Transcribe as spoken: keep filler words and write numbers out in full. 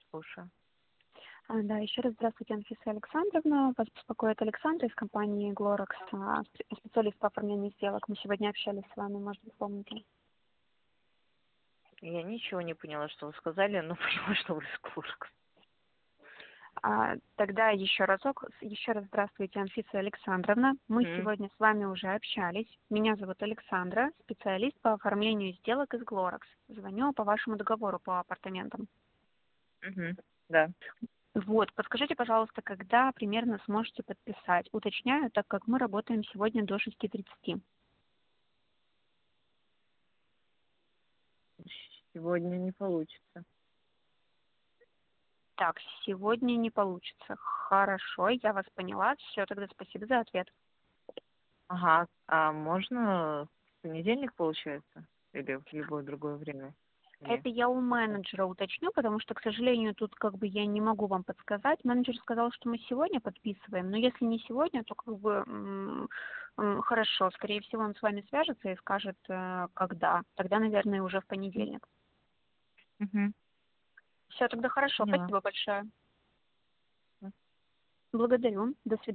слушаю. А, Да, еще раз здравствуйте, Анфиса Александровна. Вас беспокоит Александра из компании Glorex, а, спе- специалист по оформлению сделок. Мы сегодня общались с вами, может быть, помните. Я ничего не поняла, что вы сказали, но поняла, что вы из Курска. А, Тогда еще разок, с- еще раз здравствуйте, Анфиса Александровна. Мы Мгм. сегодня с вами уже общались. Меня зовут Александра, специалист по оформлению сделок из Glorex. Звоню по вашему договору по апартаментам. Мгм. Да. Вот, подскажите, пожалуйста, когда примерно сможете подписать? Уточняю, так как мы работаем сегодня до шести тридцати. Сегодня не получится. Так, сегодня не получится. Хорошо, я вас поняла. Все, тогда спасибо за ответ. Ага. А можно в понедельник, получается? Или в любое другое время? Нет. Это я у менеджера уточню, потому что, к сожалению, тут как бы я не могу вам подсказать. Менеджер сказал, что мы сегодня подписываем, но если не сегодня, то как бы м, м, хорошо. Скорее всего, он с вами свяжется и скажет, э, когда. Тогда, наверное, уже в понедельник. Угу. Все, тогда хорошо. Поняла. Спасибо большое. Благодарю. До свидания.